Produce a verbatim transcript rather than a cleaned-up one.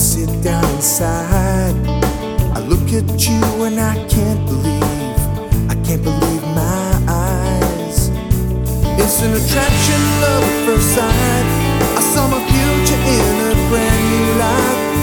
sit down inside. I look at you and I can't believe, I can't believe my eyes. It's an attraction, love at first sight. I saw my future in a